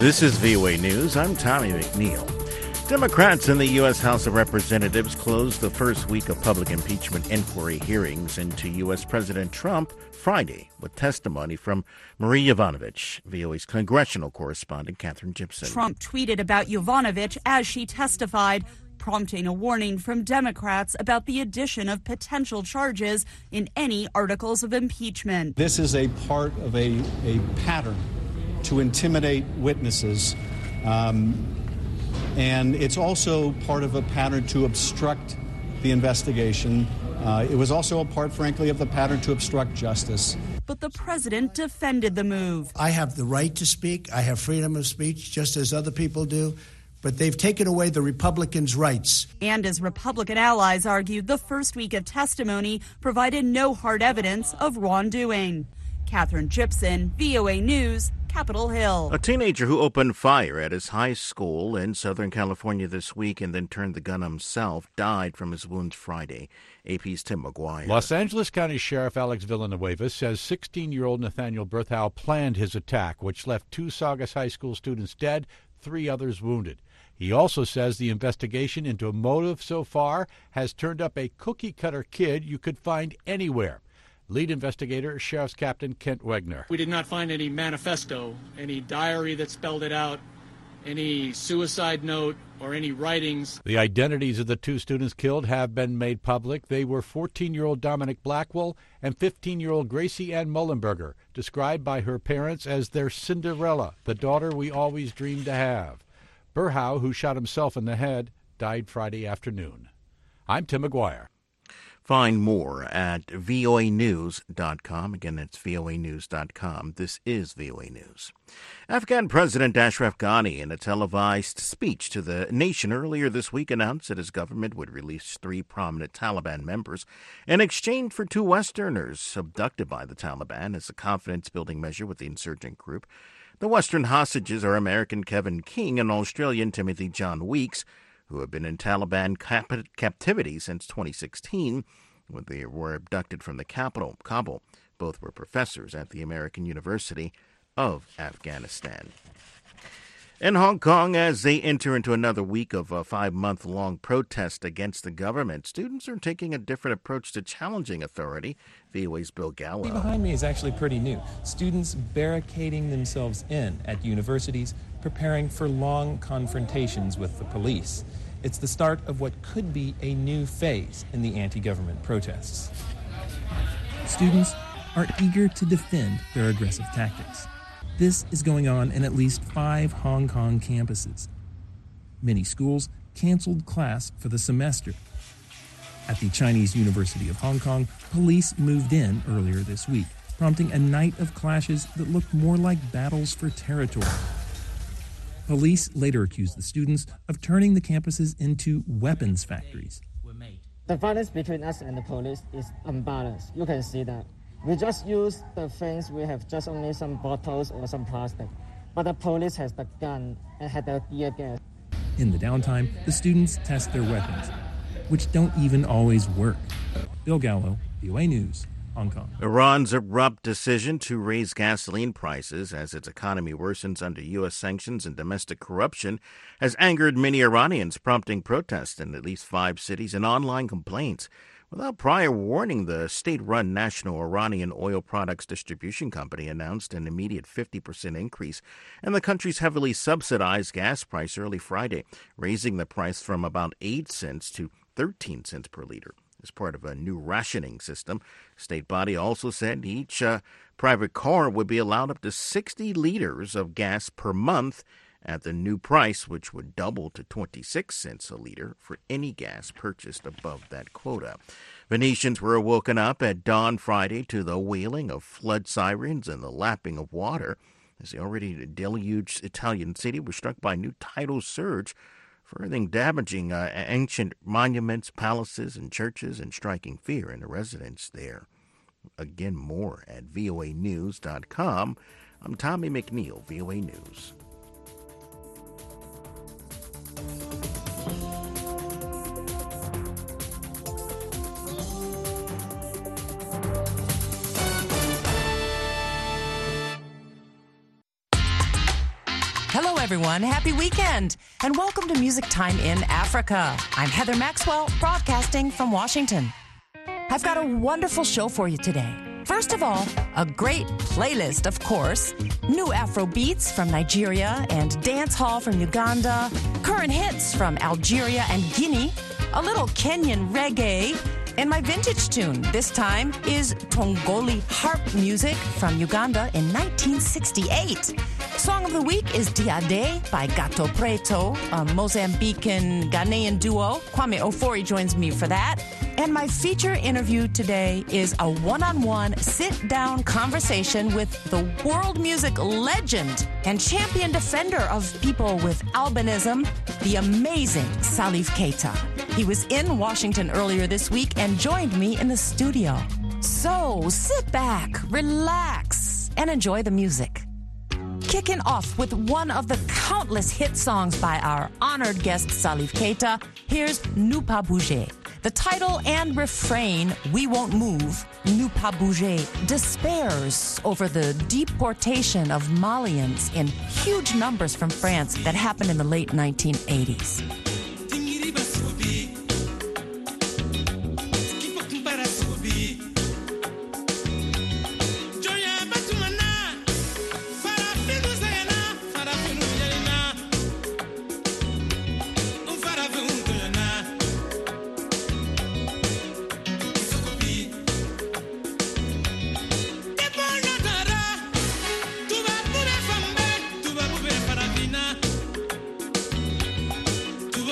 This is VOA News. I'm Tommy McNeil. Democrats in the U.S. House of Representatives closed the first week of public impeachment inquiry hearings into U.S. President Trump Friday with testimony from Marie Yovanovitch, VOA's congressional correspondent Catherine Gibson. Trump tweeted about Yovanovitch as she testified, prompting a warning from Democrats about the addition of potential charges in any articles of impeachment. This is a part of a pattern to intimidate witnesses, and it's also part of a pattern to obstruct the investigation. It was also a part, frankly, of the pattern to obstruct justice. But the president defended the move. I have the right to speak. I have freedom of speech, just as other people do. But they've taken away the Republicans' rights. And as Republican allies argued, the first week of testimony provided no hard evidence of wrongdoing. Catherine Gibson, VOA News, Capitol Hill. A teenager who opened fire at his high school in Southern California this week and then turned the gun on himself died from his wounds Friday. AP's Tim McGuire. Los Angeles County Sheriff Alex Villanueva says 16-year-old Nathaniel Berthow planned his attack, which left 2 Saugus High School students dead, 3 others wounded. He also says the investigation into a motive so far has turned up a cookie-cutter kid you could find anywhere. Lead investigator, Sheriff's Captain Kent Wegner. We did not find any manifesto, any diary that spelled it out, any suicide note, or any writings. The identities of the 2 students killed have been made public. They were 14-year-old Dominic Blackwell and 15-year-old Gracie Ann Mullenberger, described by her parents as their Cinderella, the daughter we always dreamed to have. Berthow, who shot himself in the head, died Friday afternoon. I'm Tim McGuire. Find more at voanews.com. Again, that's voanews.com. This is VOA News. Afghan President Ashraf Ghani, in a televised speech to the nation earlier this week, announced that his government would release 3 prominent Taliban members in exchange for 2 Westerners abducted by the Taliban as a confidence-building measure with the insurgent group. The Western hostages are American Kevin King and Australian Timothy John Weeks, who have been in Taliban captivity since 2016 when they were abducted from the capital, Kabul. Both were professors at the American University of Afghanistan. In Hong Kong, as they enter into another week of a 5-month-long protest against the government, students are taking a different approach to challenging authority. VOA's Bill Gallo. Behind me is actually pretty new. Students barricading themselves in at universities, preparing for long confrontations with the police. It's the start of what could be a new phase in the anti-government protests. Students are eager to defend their aggressive tactics. This is going on in at least 5 Hong Kong campuses. Many schools canceled class for the semester. At the Chinese University of Hong Kong, police moved in earlier this week, prompting a night of clashes that looked more like battles for territory. Police later accused the students of turning the campuses into weapons factories. The violence between us and the police is unbalanced. You can see that. We just use the things, we have just only some bottles or some plastic. But the police has the gun and had the tear gas. In the downtime, the students test their weapons, which don't even always work. Bill Gallo, VOA News, Hong Kong. Iran's abrupt decision to raise gasoline prices as its economy worsens under U.S. sanctions and domestic corruption has angered many Iranians, prompting protests in at least 5 cities and online complaints. Without prior warning, the state-run National Iranian Oil Products Distribution Company announced an immediate 50% increase in the country's heavily subsidized gas price early Friday, raising the price from about 8 cents to 13 cents per liter. As part of a new rationing system, the state body also said each private car would be allowed up to 60 liters of gas per month at the new price, which would double to 26 cents a liter for any gas purchased above that quota. Venetians were woken up at dawn Friday to the wailing of flood sirens and the lapping of water as the already deluged Italian city was struck by a new tidal surge, further damaging ancient monuments, palaces, and churches, and striking fear in the residents there. Again, more at voanews.com. I'm Tommy McNeil, VOA News. Hello, everyone. Happy weekend. And welcome to Music Time in Africa. I'm Heather Maxwell, broadcasting from Washington. I've got a wonderful show for you today. First of all, a great playlist, of course. New Afro beats from Nigeria and dance hall from Uganda. Current hits from Algeria and Guinea. A little Kenyan reggae. And my vintage tune this time is Tongoli harp music from Uganda in 1968. Song of the week is Diade by Gato Preto, a Mozambican Ghanaian duo. Kwame Ofori joins me for that. And my feature interview today is a one-on-one sit-down conversation with the world music legend and champion defender of people with albinism, the amazing Salif Keita. He was in Washington earlier this week and joined me in the studio. So sit back, relax, and enjoy the music. Kicking off with one of the countless hit songs by our honored guest Salif Keita, here's "Ne Pas Bouger." The title and refrain, "We Won't Move," "Ne Pas Bouger," despairs over the deportation of Malians in huge numbers from France that happened in the late 1980s. Tu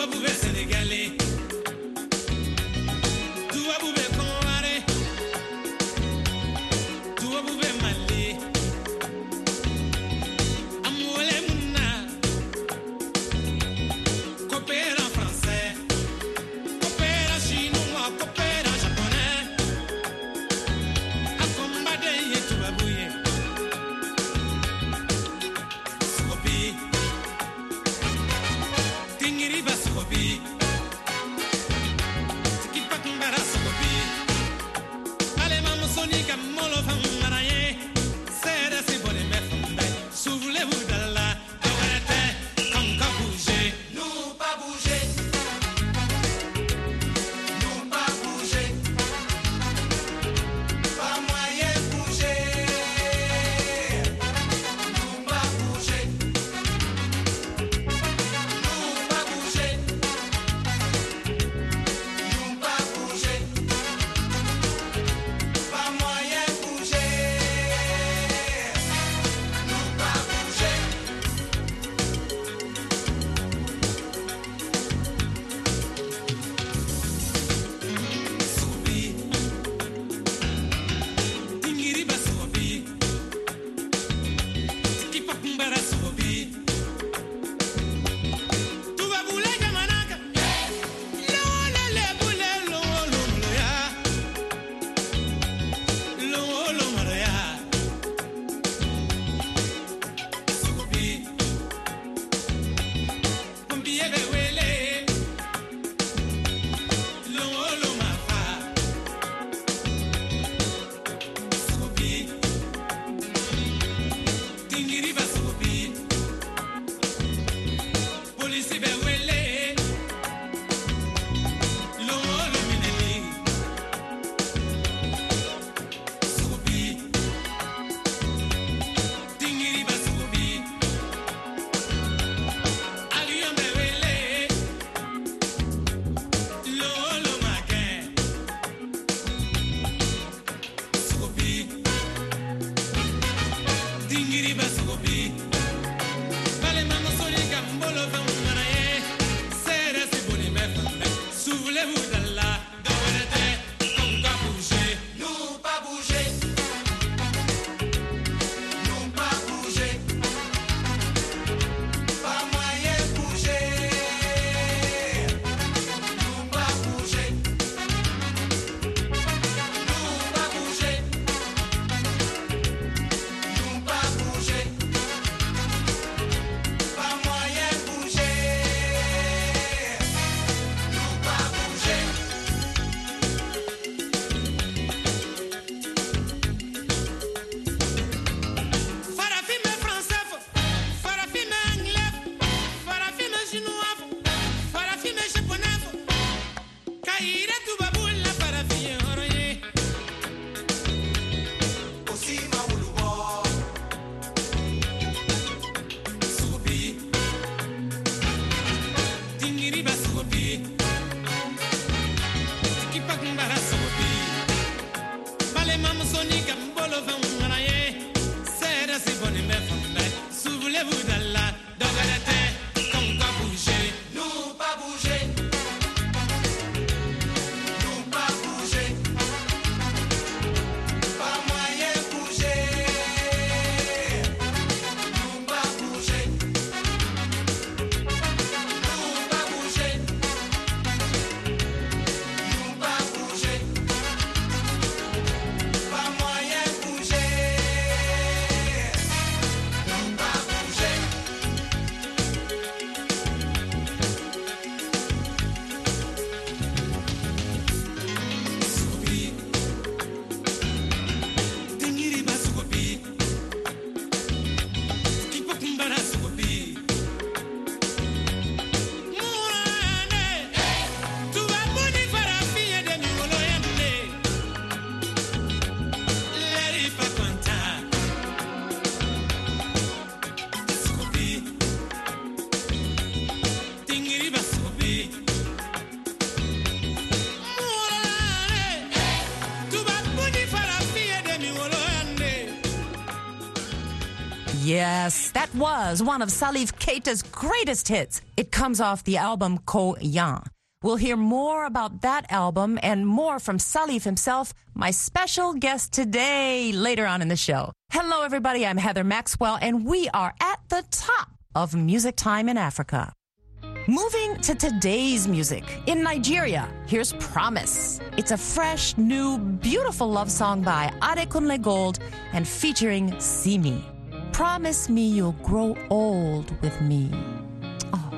Yes, that was one of Salif Keita's greatest hits. It comes off the album Ko Yan. We'll hear more about that album and more from Salif himself, my special guest today, later on in the show. Hello, everybody. I'm Heather Maxwell, and we are at the top of Music Time in Africa. Moving to today's music. In Nigeria, here's Promise. It's a fresh, new, beautiful love song by Adekunle Gold and featuring Simi. Promise me you'll grow old with me. Oh.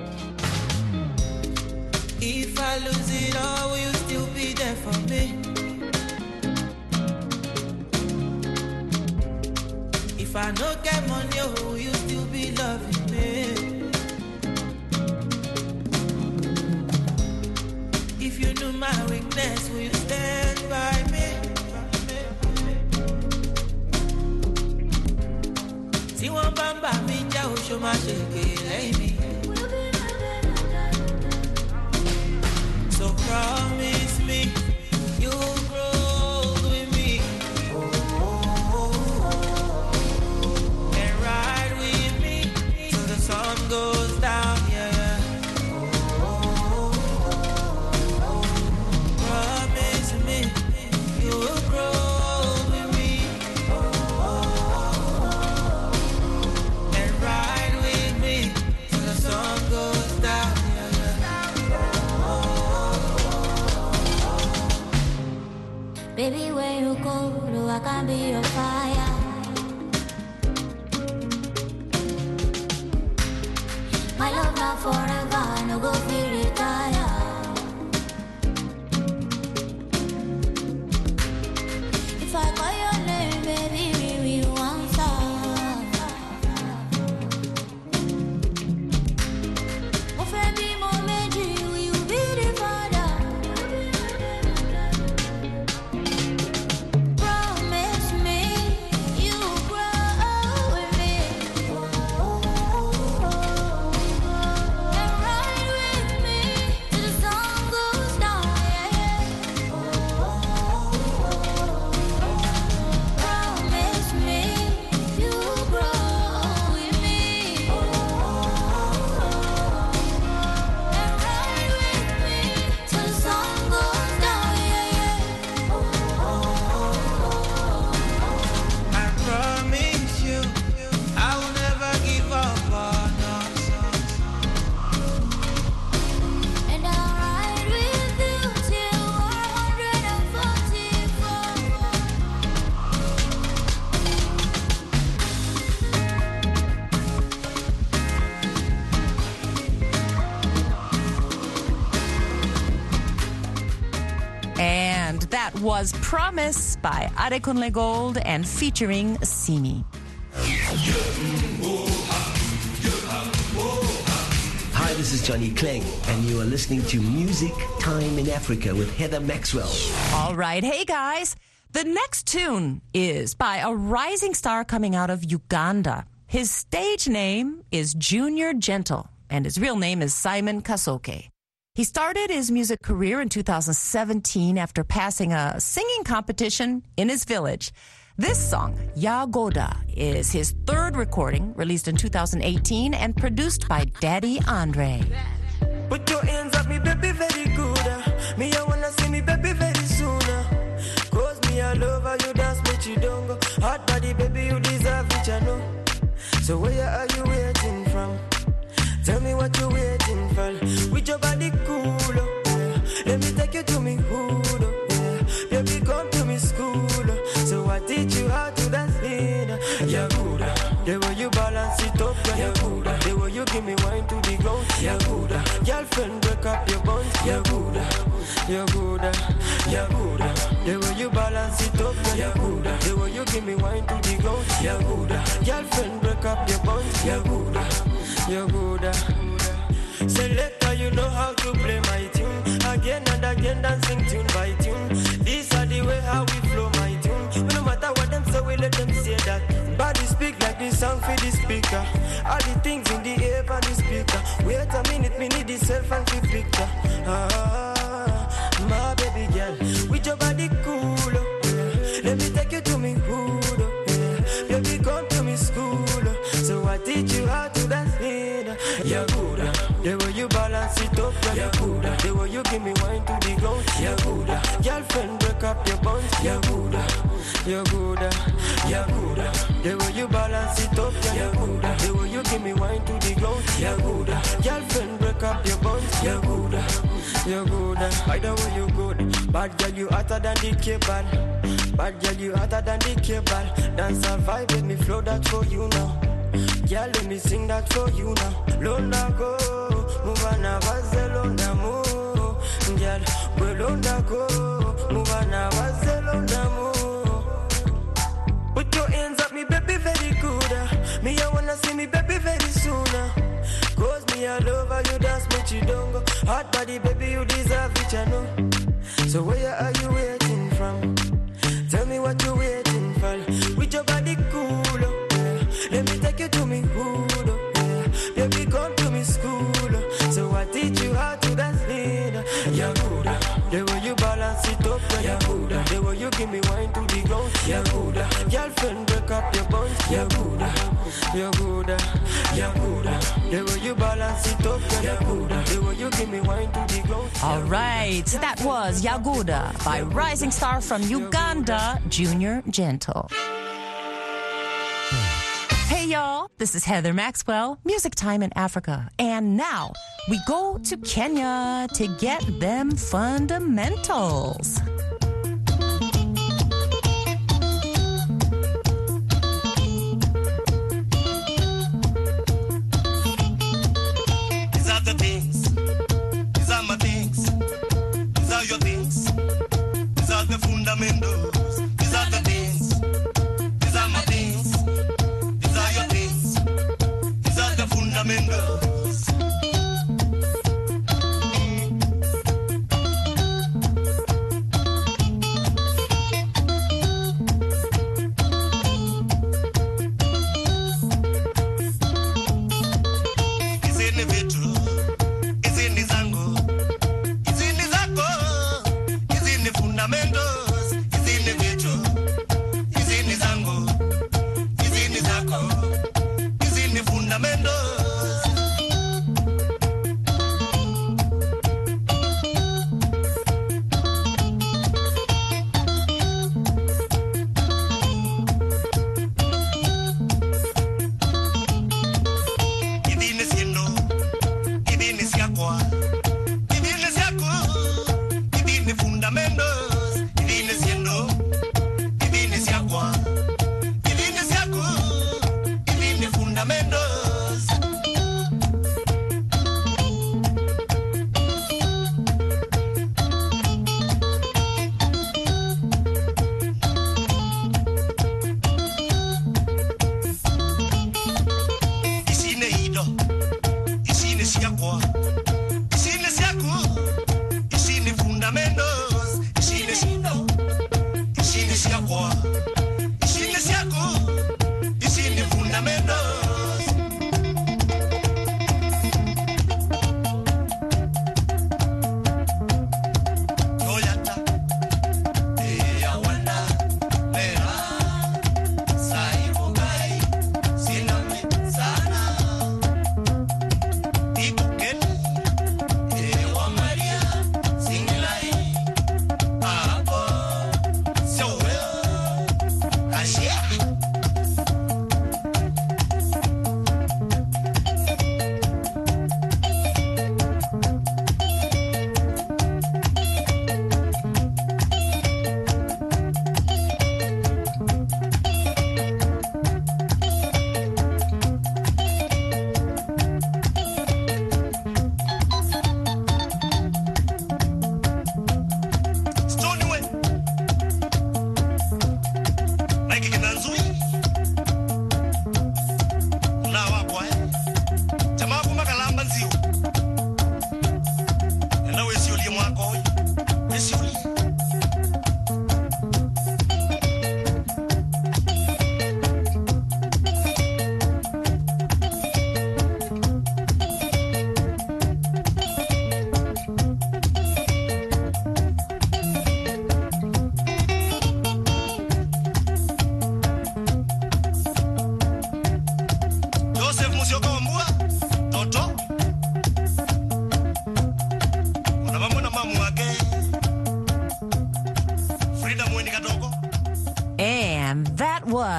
If I lose it all, will you still be there for me? If I don't get money, will you still be loving me? If you knew my weakness, will you stand by me? See one bamba me, Joe, show my shake, lay me. So promise me you'll grow with me and ride with me till the sun goes down. Promise me you'll grow with me and ride with me till the sun goes down. Baby, where you go, I can be your fire. My love not forever, no go feel retire. If I call your name, baby, we will answer. Oh, baby, my magic, will you be the father? Was Promise by Adekunle Gold and featuring Simi. Hi, this is Johnny Clegg, and you are listening to Music Time in Africa with Heather Maxwell. All right. Hey, guys. The next tune is by a rising star coming out of Uganda. His stage name is Junior Gentle, and his real name is Simon Kasoke. He started his music career in 2017 after passing a singing competition in his village. This song, Yagoda, is his third recording, released in 2018 and produced by Daddy Andre. Put your hands up, me baby, very good. Me, I wanna see me baby very soon. Cause me, I love how you dance, but you don't go. Hot body, baby, you deserve it, I know. So where are you waiting from? Tell me what you're waiting for. With your body cool, oh, yeah. Let me take you to me hood, oh, yeah. Baby, come to me school, oh. So I teach you how to dance in. Yeah, good. The way you balance it up, yeah, good. The way you give me wine to the ground, yeah, good. Girlfriend, break up your bones, yeah, good. Yeah, good. Yeah, good. The way you balance it up, yeah, good. The way you give me wine to the ground, yeah, good. Girlfriend, break up your bones, yeah, good. You're good. Selector, you know how to play my tune. Again and again, dancing tune by tune. These are the way how we flow my tune. No matter what them say, we let them say that. Body speak like this song for the speaker. All the things in the air for the speaker. Wait a minute, me need the self and the picture. My baby girl, with your body cool, oh, yeah. Let me take you to me hood, oh, yeah. Baby, come to me school, oh. So you're good. The way you balance it up, you're good. The way you give me wine to the ground, you're good. Girlfriend, break up your bones, you're good. You're good, you're good. The way you balance it up, you're good. The way you give me wine to the ground, you're good. Girlfriend, break up your bones, you're good. You're good. By the way you good. Bad girl, you hotter than the cable. Bad girl, you hotter than the cable. Dance and vibe, let me flow that for you now. Girl, let me sing that for you now. Londa go, muvana vaze londa mo. Girl, we londa go, muvana vaze londa mo. Put your hands up, me baby, very good. Me, I wanna see me baby very soon. Cause me, I love how you dance, me you don't go. Hot body, baby, you deserve it, I know. So where are you waiting from? Tell me what you're waiting for. With your body cool, oh, yeah. Let me take you to me hood, oh, yeah. Baby, come to me school, oh. So I teach you how to dance lean. You're good. The way you balance it up, you're good. The way you give me wine to the ground, you're good. Girlfriend, break up your bones, you're good. You're good. You're good. The way you balance it up, you're good. The way you give me wine to the ground. All right, that was Yaguda by rising star from Uganda, Junior Gentle. Hey y'all, this is Heather Maxwell, Music Time in Africa. And now we go to Kenya to get them fundamentals. These are the things, these are my things, these are your things, these are the fundamentals, these are the things, these are my things. Fundamentals. Izini vitu, izini zangu, izini zako, izini fundamentals, izini vitu, izini zangu, izini zako, izini fundamentals.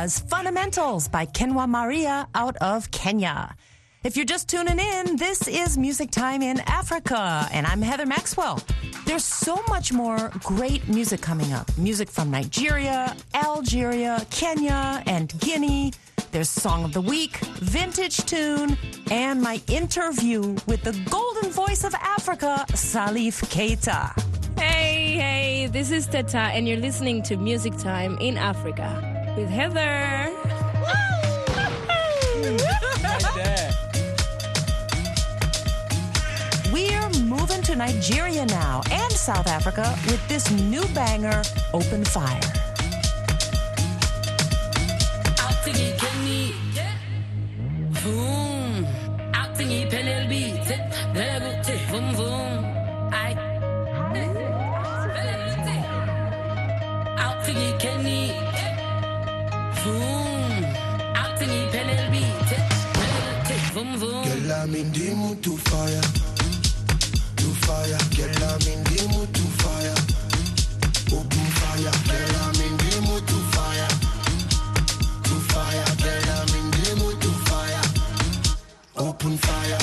was Fundamentals by Kenwa Maria out of Kenya. If you're just tuning in, this is Music Time in Africa, and I'm Heather Maxwell. There's so much more great music coming up. Music from Nigeria, Algeria, Kenya, and Guinea. There's Song of the Week, Vintage Tune, and my interview with the golden voice of Africa, Salif Keita. Hey, this is Teta, and you're listening to Music Time in Africa with Heather. We're moving to Nigeria now and South Africa with this new banger, Open Fire. Girl, I'm in the mood to fire. Fire, girl, I'm in the mood to fire. Open fire, girl, I'm in the mood to fire. To fire, girl, I'm in the mood to fire. Open fire.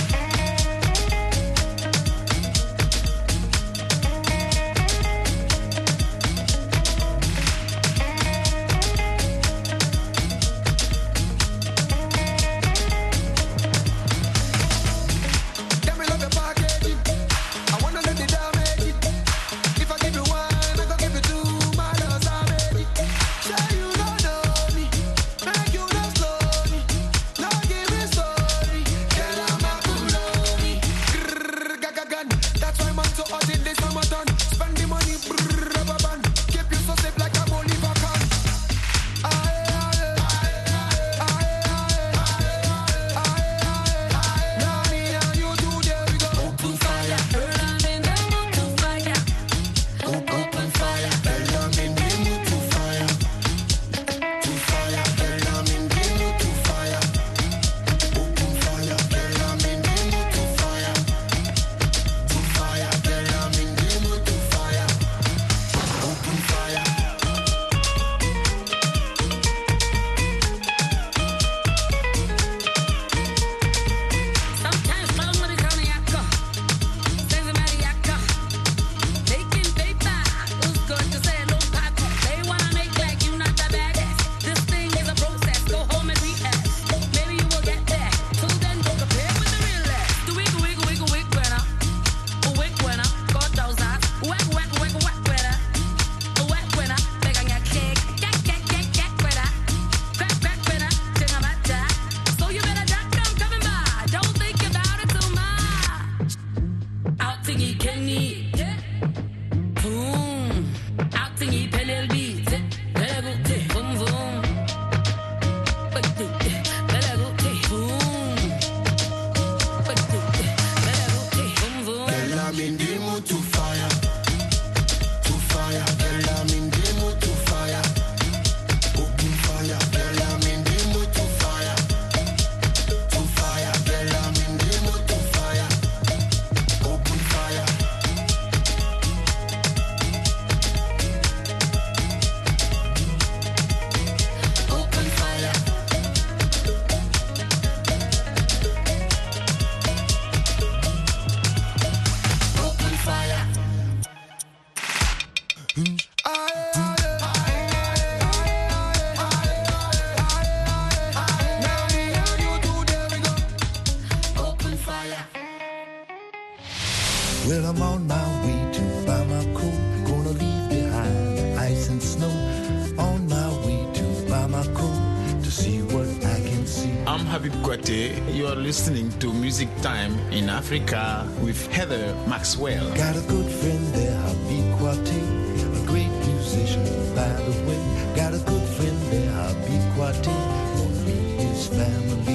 Well, I'm on my way to Bamako, gonna leave behind the ice and snow. On my way to Bamako to see what I can see. I'm Habib Kwate. You are listening to Music Time in Africa with Heather Maxwell. Got a good friend there, Habib Kwate, a great musician, by the way. Got a good friend there, Habib Kwate, gonna meet his family.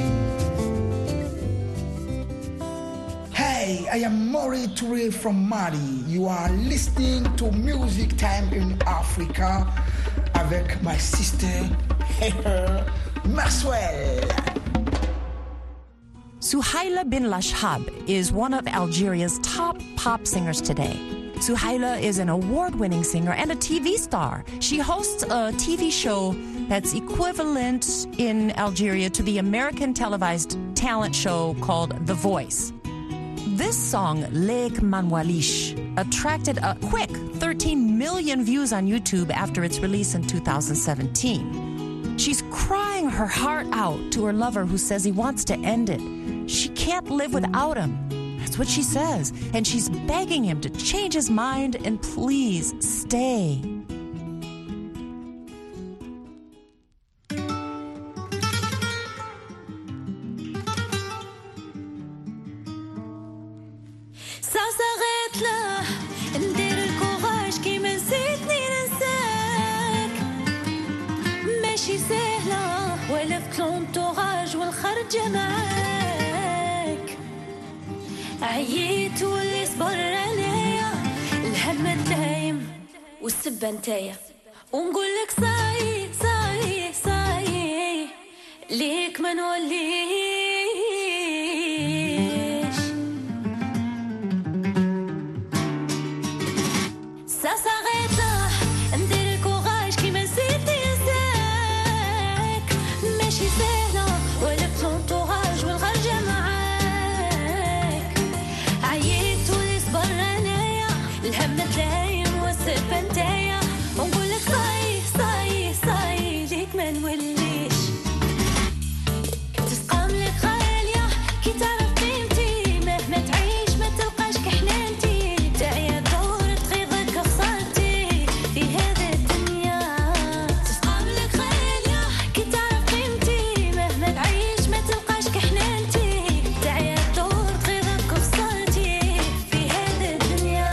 Hey, I am Maury Touré from Mali. You are listening to Music Time in Africa avec my sister, Heather Maxwell. Suhaila bin Lashab is one of Algeria's top pop singers today. Suhaila is an award-winning singer and a TV star. She hosts a TV show that's equivalent in Algeria to the American televised talent show called The Voice. This song, Lake Manwalish, attracted a quick 13 million views on YouTube after its release in 2017. She's crying her heart out to her lover who says he wants to end it. She can't live without him. That's what she says. And she's begging him to change his mind and please stay. عييت واللي صبر عليا الهم دايم والسبة نتايا ونقول لك صاي صاي صاي ليك ما نوليش ساسا غيطة ندير الكوراج كي ما نسيت ننساك ماشي سهلة ولا بلونطوراج والخرجة معاك الهم تلايم والسبة نتايا ونقول لك صاي صاي صاي ليك ما نوليش تسقام لك غالية كي تعرف قيمتي مهما تعيش ما تلقاش كحنانتي تعيا دور تغيظك خسارتي في هذه الدنيا تسقام لك غالية كي تعرف قيمتي مهما تعيش ما تلقاش كحنانتي تعيا دور تغيظك خسارتي في هذه الدنيا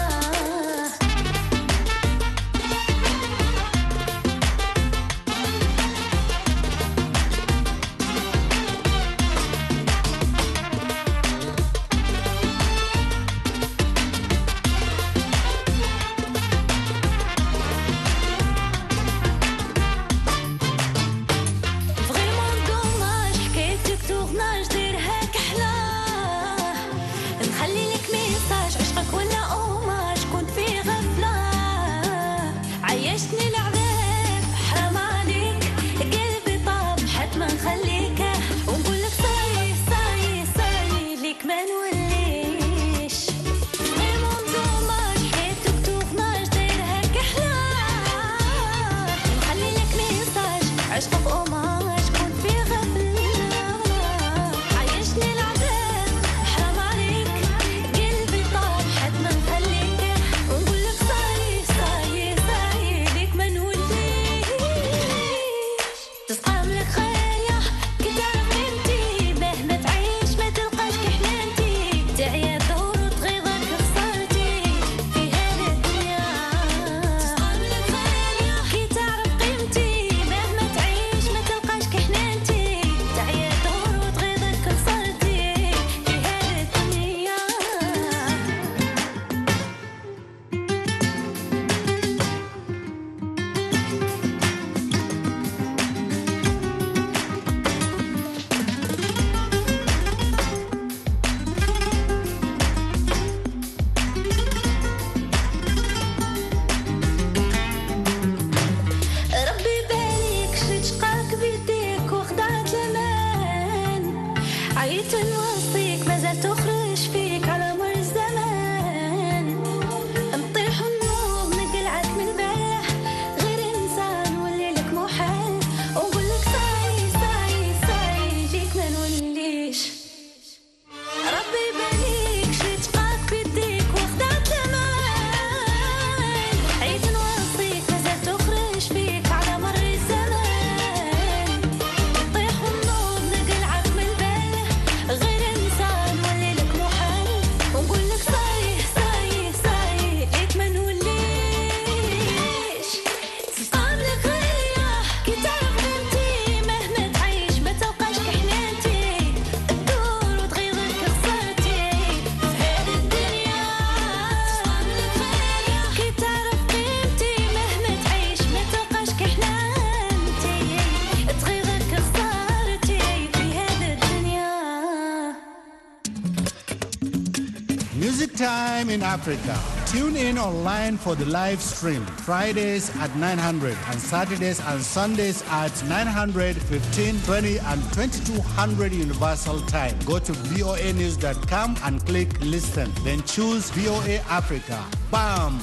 Music Time in Africa. Tune in online for the live stream. Fridays at 900 and Saturdays and Sundays at 900, 15, 20 and 2200 Universal Time. Go to voanews.com and click listen. Then choose VOA Africa. Bam!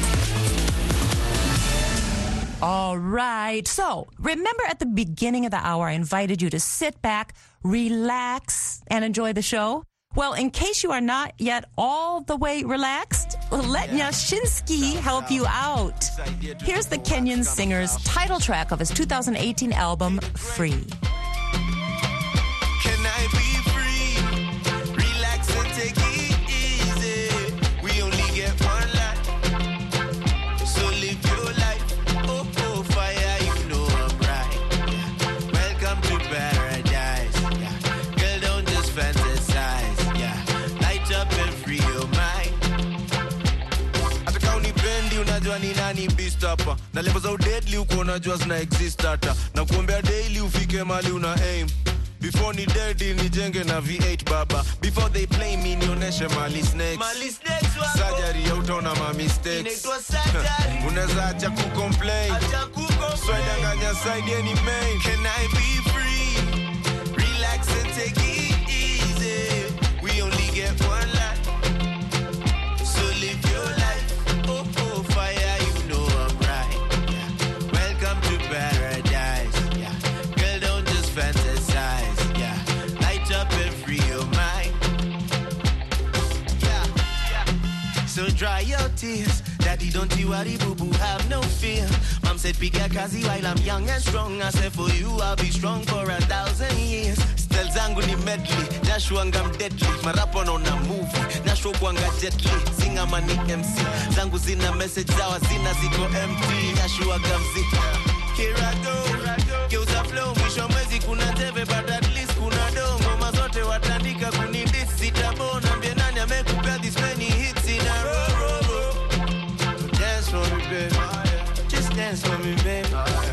All right. So, remember at the beginning of the hour, I invited you to sit back, relax, and enjoy the show? Well, in case you are not yet all the way relaxed, let Nyashinski help you out. Here's the Kenyan singer's title track of his 2018 album, Free. Can I be free? Relax and take it easy. We only get one life, so live your life. Oh, oh, fire, you know I'm right. Yeah. Welcome to paradise. Yeah. Girl, don't just fantasize. Yeah. Light up and free your mind. Ataka unipendi unajua ni nani beast hapa. Na levels how deadly uko unajua zina exist hata. Na kuombea daily ufike mali una aim. Before ni dead nijenge na V8 baba. Before they play me nioneshe mali snakes. Mali snakes wako. Surgery ya utaona ma mistakes. Inaitwa surgery. Unaweza acha kucomplain. Acha kucomplain. Swedanganya side any main. Can I be free? Relax and take it easy. We only get one life, so live your life. Oh, oh, fire, you know I'm right. Yeah. Welcome to paradise. Yeah. Girl, don't just fantasize. Yeah. Light up and free your mind. Yeah. So dry your tears. Daddy, don't you worry, boo-boo, have no fear. Mom said, pick a kazi while I'm young and strong. I said, for you, I'll be strong for 1,000 years. Stel zangu ni medley, Joshua ngam deadly. Marapo na movie, Joshua kwanga jetly. Singa mani MC, zangu zina message zawa zina ziko empty. Joshua gamzi, here I go. Geuza flow, mwisho mwezi kuna teve, but at least kuna dongo. Mazote watandika kunidis, sitabona. Mbie nani amekupea this many hits in a row. Dance for me, baby. Just dance for me, baby.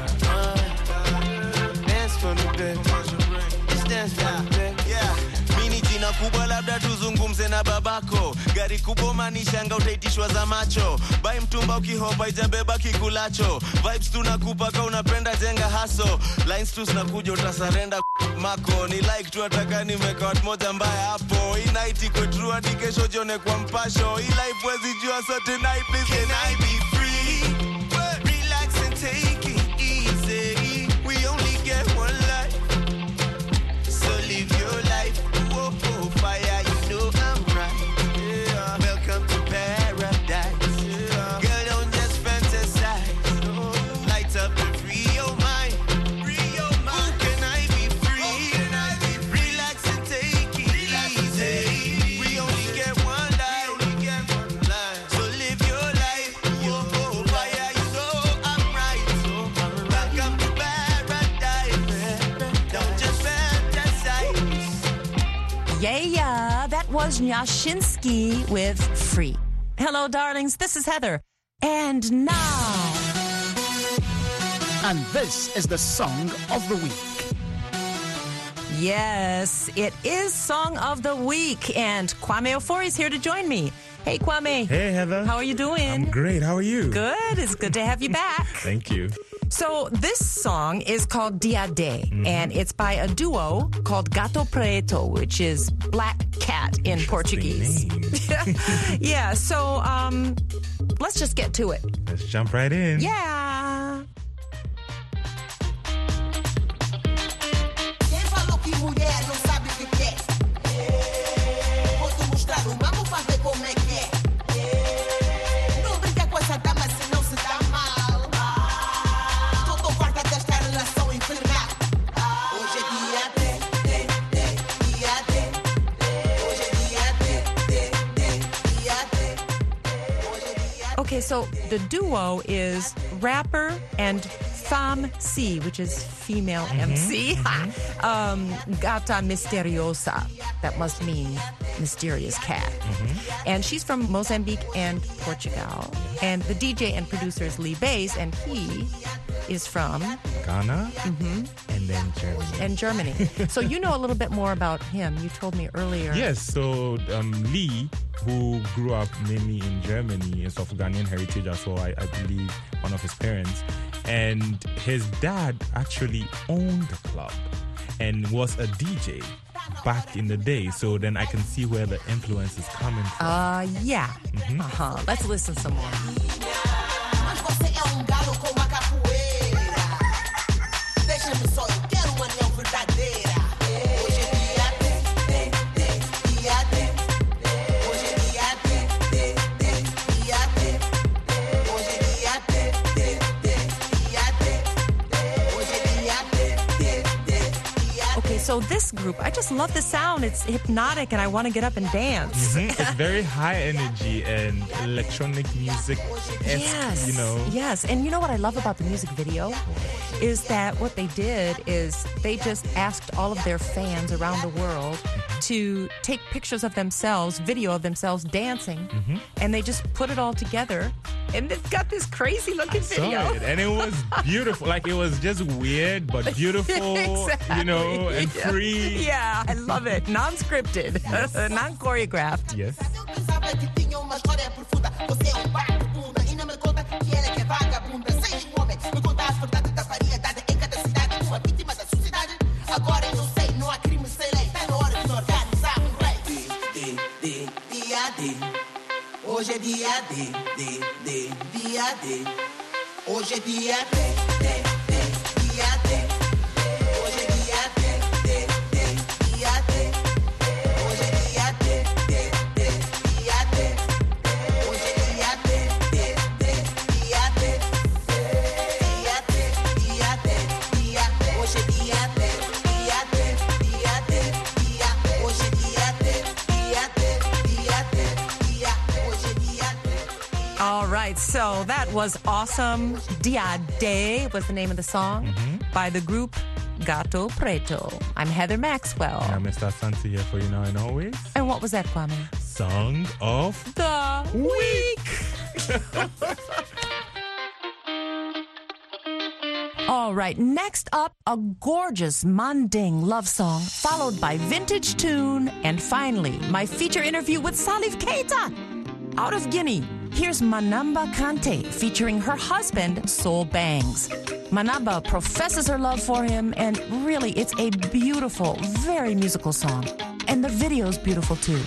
Dance for me, baby. Just dance for me, baby. Yeah. Mini jina kubwa labda tuzungumze na babako. Gari kubwa manishanga utaitishwa za macho. Bai mtumba ukihopa ijabeba kikulacho. Vibes tunakupa ka unapenda jenga haso. Lines tu zinakuja utasarenda mako. Ni like tu ataka nimeka watu moja mbaya hapo. Hii night iko true hadi kesho jione kwa mpasho. Hii life wezi jua so tonight please can I be free? Relax and take it easy. We only get one life, so live your life. Oh, oh, fire, you know I'm right. Yeah. Welcome to paradise. Yeah. Girl, don't just fantasize. No. Light up and free your mind. Free your mind. Oh, can I be free? Oh, can I be free? Relax and take it easy. We only get one life. So live your life. Oh, oh, fire, you know I'm right. So welcome to paradise. Don't just fantasize. Yeah, that was Nyashinski with Free. Hello, darlings. This is Heather. And now. And this is the Song of the Week. Yes, it is Song of the Week. And Kwame Ofori is here to join me. Hey, Kwame. Hey, Heather. How are you doing? I'm great. How are you? Good. It's good to have you back. Thank you. So this song is called Dia De, and it's by a duo called Gato Preto, which is black cat in Portuguese. Yeah, so let's just get to it. Let's jump right in. Yeah. Quem falou que mulher não sabe o que quer? Posso mostrar vamos fazer como é que é. Não brinca com essa dama senão se dá mal. Tô farta desta relação infernal. Hoje é dia dia Hoje é dia Okay, so the duo is rapper and Femme C, which is female MC. Gata Misteriosa. That must mean mysterious cat. And she's from Mozambique and Portugal. And the DJ and producer is Lee Bass, and he is from Ghana and then Germany. And Germany. So you know a little bit more about him. You told me earlier. Yes, so Lee, who grew up mainly in Germany, is of Ghanaian heritage as well, I believe, one of his parents. And his dad actually owned the club and was a DJ back in the day. So then I can see where the influence is coming from. Yeah. Let's listen some more. So this group, I just love the sound. It's hypnotic and I want to get up and dance. It's very high energy and electronic music. Yes. You know. Yes. And you know what I love about the music video is that what they did is they just asked all of their fans around the world to take pictures of themselves, video of themselves dancing, and they just put it all together. And it's got this crazy looking video. Saw it, and it was beautiful. Like, it was just weird, but beautiful, Exactly. you know, and free. Yeah, I love it. Non-scripted, non-choreographed. Yes. Hoje é dia D. Hoje é dia D. Dia D. Hoje é dia D. Dia D. Hoje é dia D. Dia D. Hoje é dia D. Dia D. Dia D. Dia D. Hoje é dia D. Dia D. Dia D. Hoje é dia D. All right, so that was awesome. Dia De was the name of the song by the group Gato Preto. I'm Heather Maxwell. And I'm Mr. Asante here for you now and always. And what was that, Kwame? Song of the Week. All right, next up, a gorgeous Manding love song, followed by vintage tune, and finally, my feature interview with Salif Keita out of Guinea. Here's Manamba Kante featuring her husband, Soul Bangs. Manamba professes her love for him, and really, it's a beautiful, very musical song. And the video's beautiful too.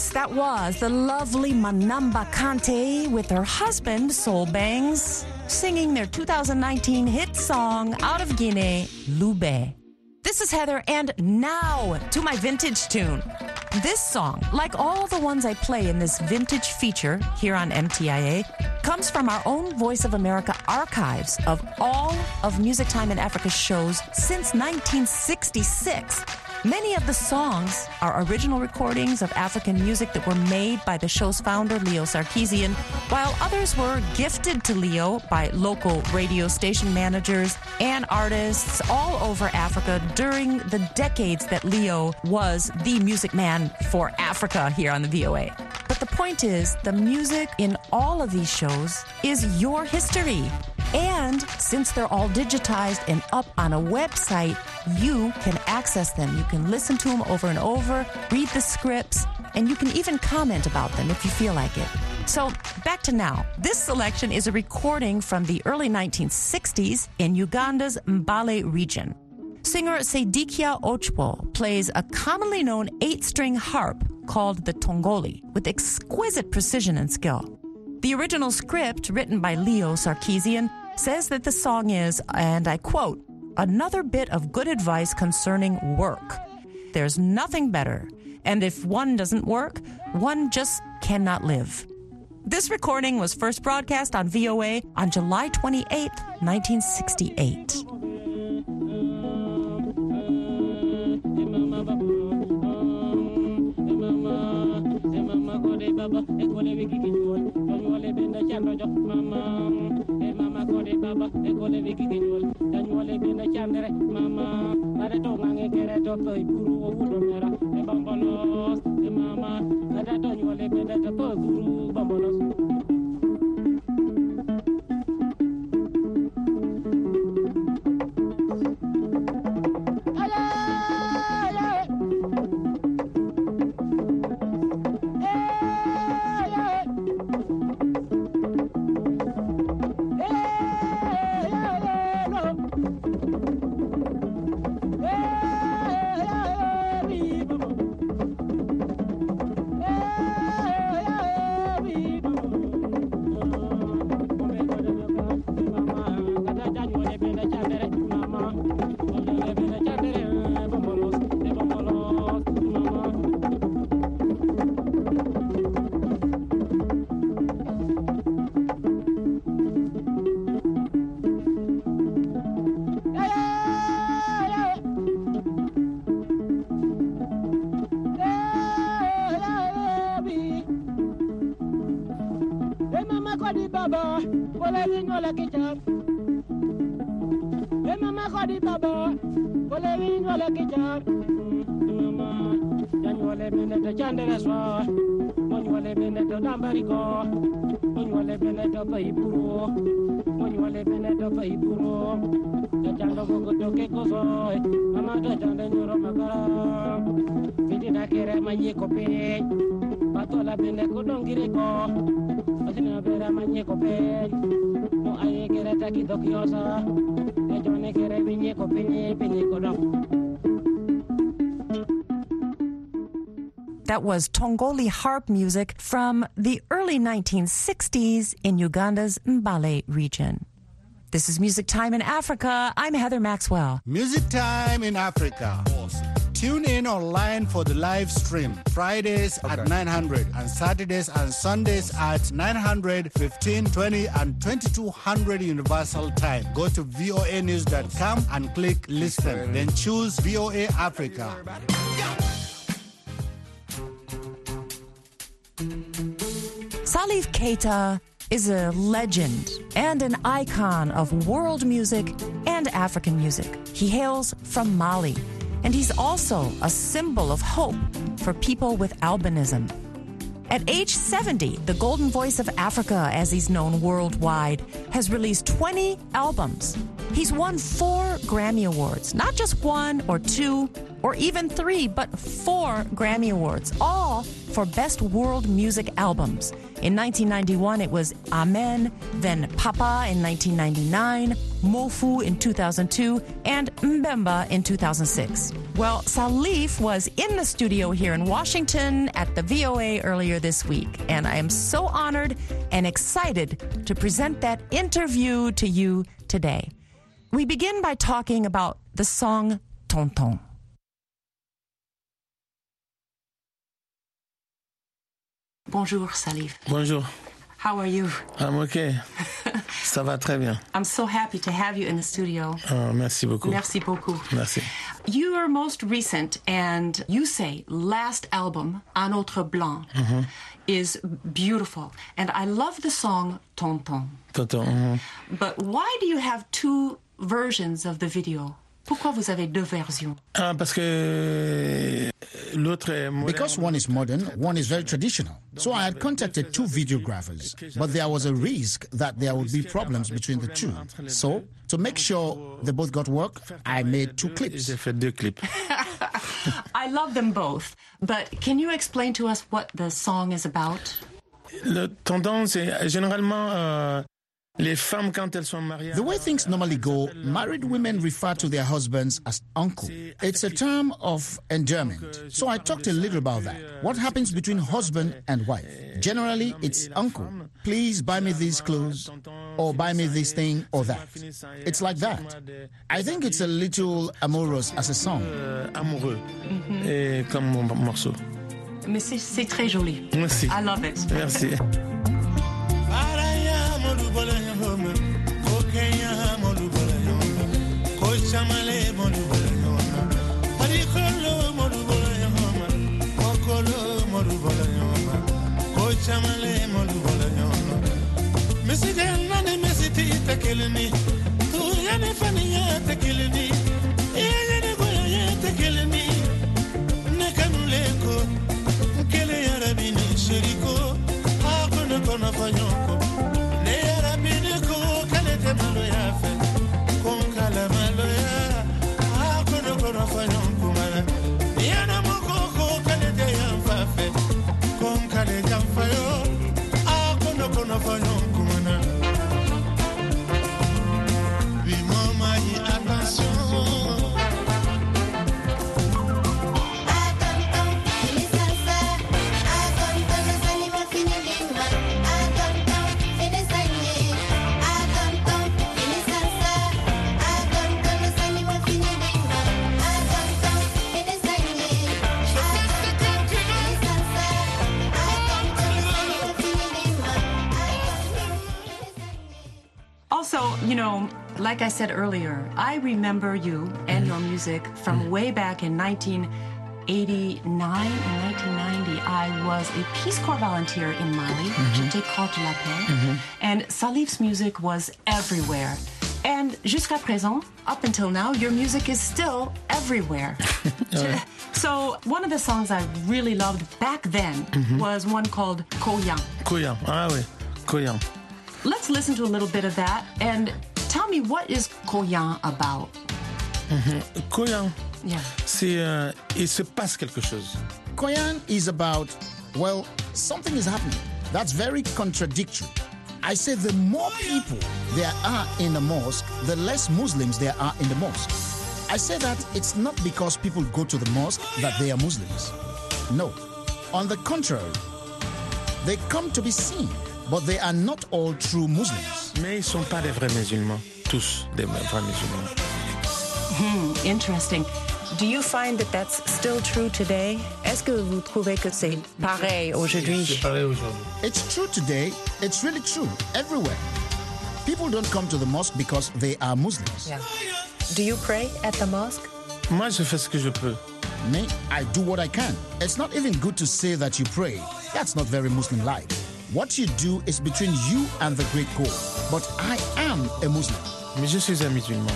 Yes, that was the lovely Manamba Kante with her husband, Soul Bangs, singing their 2019 hit song out of Guinea, Lube. This is Heather, and now to my vintage tune. This song, like all the ones I play in this vintage feature here on MTIA, comes from our own Voice of America archives of all of Music Time in Africa's shows since 1966. Many of the songs are original recordings of African music that were made by the show's founder, Leo Sarkeesian, while others were gifted to Leo by local radio station managers and artists all over Africa during the decades that Leo was the music man for Africa here on the VOA. But the point is, the music in all of these shows is your history. And since they're all digitized and up on a website, you can access them. You can listen to them over and over, read the scripts, and you can even comment about them if you feel like it. So back to now. This selection is a recording from the early 1960s in Uganda's Mbale region. Singer Sedikia Ochbo plays a commonly known 8-string harp called the tongoli with exquisite precision and skill. The original script, written by Leo Sarkeesian, says that the song is, and I quote, another bit of good advice concerning work. There's nothing better, and if one doesn't work, one just cannot live. This recording was first broadcast on VOA on July 28, 1968. That was Tongoli harp music from the early 1960s in Uganda's Mbale region. This is Music Time in Africa. I'm Heather Maxwell. Music Time in Africa. Tune in online for the live stream. Fridays at 900 and Saturdays and Sundays at 900, 15, 20 and 2200 Universal Time. Go to voanews.com and click listen. Then choose VOA Africa. Salif Keita is a legend and an icon of world music and African music. He hails from Mali, and he's also a symbol of hope for people with albinism. At age 70, the Golden Voice of Africa, as he's known worldwide, has released 20 albums. He's won 4 Grammy Awards, not just 1 or 2, or even 3, but 4 Grammy Awards, all for Best World Music Albums. In 1991, it was Amen, then Papa in 1999, Mofu in 2002, and Mbemba in 2006. Well, Salif was in the studio here in Washington at the VOA earlier this week, and I am so honored and excited to present that interview to you today. We begin by talking about the song Tonton. Bonjour, Salif. Bonjour. How are you? I'm okay. Ça va très bien. I'm so happy to have you in the studio. Oh, merci beaucoup. Merci beaucoup. Merci. Your most recent and, you say, last album, Un Autre Blanc, is beautiful. And I love the song Tonton. Tonton. But why do you have 2 versions of the video? Pourquoi vous avez 2 versions? Parce que l'autre est moderne. Because one is modern, one is very traditional. So I had contacted 2 videographers, but there was a risk that there would be problems between the 2. So, to make sure they both got work, I made 2 clips. J'ai fait 2 clips. I love them both, but can you explain to us what the song is about? Le tonton, c'est généralement les femmes quand elles sont mariées. The way things normally go, married women refer to their husbands as uncle. It's a term of endearment. So I talked a little about that. What happens between husband and wife? Generally, it's uncle. Please buy me these clothes, or buy me this thing or that. It's like that. I think it's a little amorous as a song. Amoureux, comme mon morceau. Mais c'est très joli. Merci. I love it. Merci. You know, like I said earlier, I remember you and your music from way back in 1989 and 1990. I was a Peace Corps volunteer in Mali, J'étais Corps de la Paix, and Salif's music was everywhere. And jusqu'à présent, up until now, your music is still everywhere. So one of the songs I really loved back then was one called Koyan. Koyan, ah oui, Koyan. Let's listen to a little bit of that and tell me, what is Koyan about? Koyan, yeah. C'est il se passe quelque chose. Koyan is about, well, something is happening. That's very contradictory. I say the more people there are in the mosque, the less Muslims there are in the mosque. I say that it's not because people go to the mosque that they are Muslims. No. On the contrary, they come to be seen. But they are not all true Muslims. Mais ils sont pas des vrais musulmans. Tous des vrais musulmans. Interesting. Do you find that that's still true today? Est-ce que vous trouvez que c'est pareil aujourd'hui? C'est pareil aujourd'hui. It's true today. It's really true. Everywhere. People don't come to the mosque because they are Muslims. Yeah. Do you pray at the mosque? Moi, je fais ce que je peux. Me, I do what I can. It's not even good to say that you pray. That's not very Muslim-like. What you do is between you and the great God. But I am a Muslim. Mais je suis un musulman.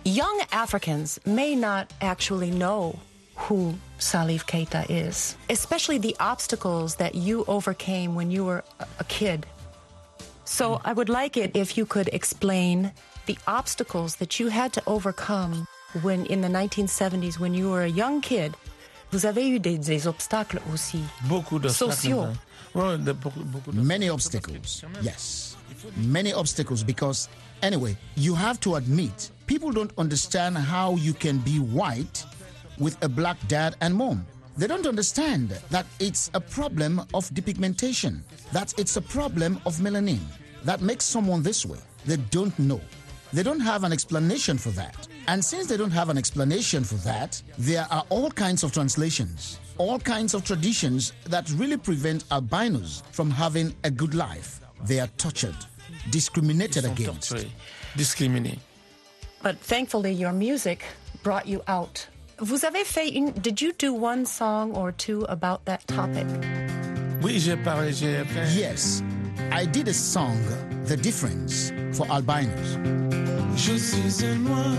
Young Africans may not actually know who Salif Keita is, especially the obstacles that you overcame when you were a kid. So I would like it if you could explain the obstacles that you had to overcome when in the 1970s, when you were a young kid. Vous avez eu des obstacles aussi. Beaucoup d'obstacles. Sociaux. Many obstacles, yes. Many obstacles because, anyway, you have to admit, people don't understand how you can be white with a black dad and mom. They don't understand that it's a problem of depigmentation, that it's a problem of melanin that makes someone this way. They don't know. They don't have an explanation for that. And since they don't have an explanation for that, there are all kinds of translations, all kinds of traditions that really prevent albinos from having a good life. They are tortured, discriminated against. Discriminés. But thankfully, your music brought you out. Vous avez fait did you do one song or two about that topic? Oui, j'ai fait. Yes, I did a song, The Difference, for albinos. Je suis un noir,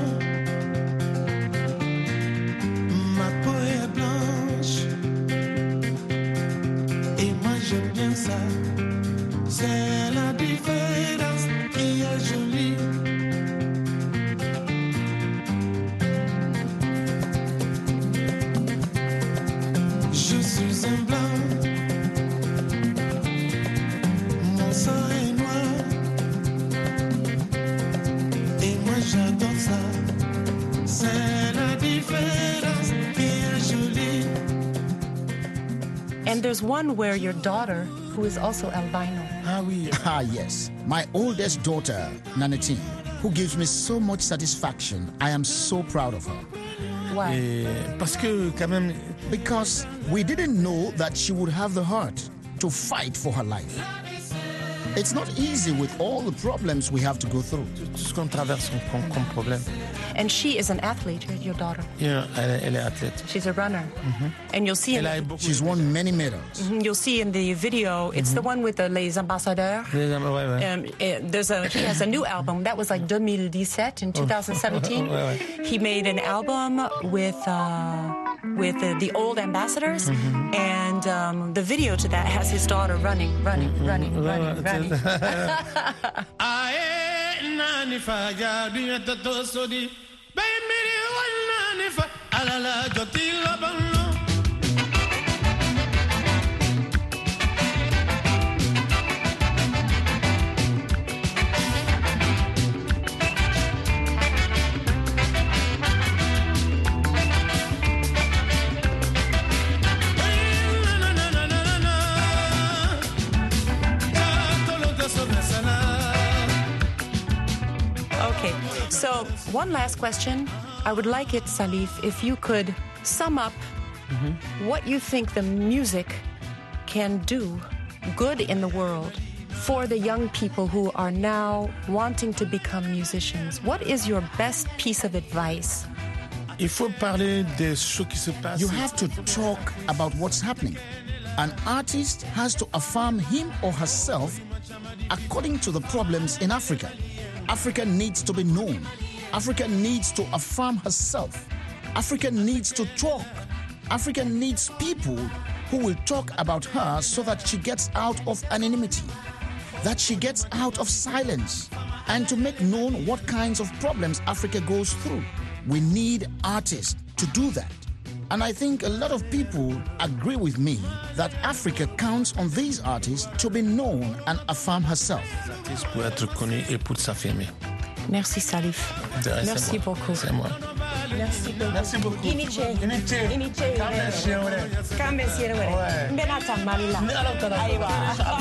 ma peau est blanche, et moi j'aime bien ça. C'est la différence qui est jolie. Je suis un blanc, mon sang est noir, et moi j'adore ça. C'est la différence qui est jolie. And there's one where your daughter, who is also albino. Ah, oui. Ah, yes. My oldest daughter, Nanetine, who gives me so much satisfaction. I am so proud of her. Why? Parce que, quand même, because we didn't know that she would have the heart to fight for her life. It's not easy with all the problems we have to go through. tout ce qu'on traverse comme problème. And she is an athlete, your daughter. Yeah, elle est athlète. She's a runner. And you'll see She's won many medals. You'll see in the video, it's the one with the Les Ambassadeurs. He has a new album. That was like 2017, in 2017. He made an album with the old ambassadors, and the video to that has his daughter running. Okay, so one last question. I would like it, Salif, if you could sum up what you think the music can do good in the world for the young people who are now wanting to become musicians. What is your best piece of advice? Il faut parler des choses qui se passent. You have to talk about what's happening. An artist has to affirm him or herself according to the problems in Africa. Africa needs to be known. Africa needs to affirm herself. Africa needs to talk. Africa needs people who will talk about her so that she gets out of anonymity, that she gets out of silence, and to make known what kinds of problems Africa goes through. We need artists to do that. And I think a lot of people agree with me that Africa counts on these artists to be known and affirm herself. Pour être connu et pour s'affirmer. Merci, Salif. Merci beaucoup. C'est moi. Merci beaucoup. Merci beaucoup. Iniche. Benata Malila. Aiwa.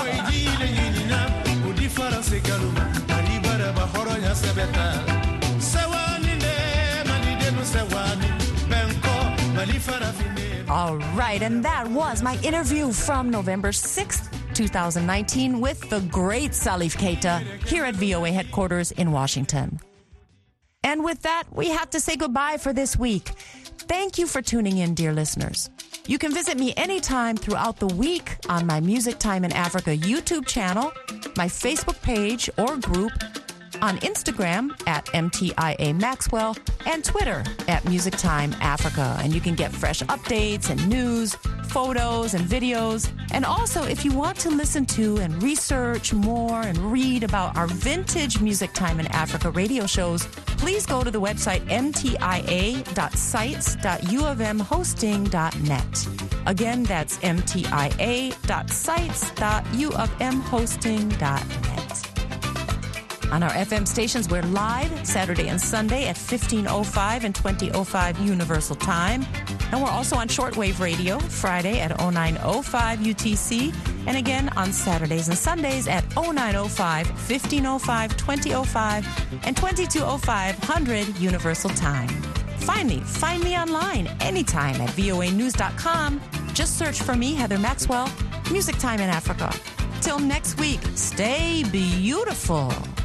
All right, and that was my interview from November 6th, 2019 with the great Salif Keita here at VOA headquarters in Washington. And with that, we have to say goodbye for this week. Thank you for tuning in, dear listeners. You can visit me anytime throughout the week on my Music Time in Africa YouTube channel, my Facebook page or group, on Instagram at MTIA Maxwell, and Twitter at Music Time Africa. And you can get fresh updates and news, photos and videos. And also, if you want to listen to and research more and read about our vintage Music Time in Africa radio shows, please go to the website mtia.sites.uofmhosting.net. Again, that's mtia.sites.uofmhosting.net. On our FM stations, we're live Saturday and Sunday at 15:05 and 20:05 Universal Time. And we're also on shortwave radio Friday at 09:05 UTC. And again on Saturdays and Sundays at 09:05, 15:05, 20:05, and 22:05 Universal Time. Finally, find me online anytime at voanews.com. Just search for me, Heather Maxwell, Music Time in Africa. Till next week, stay beautiful.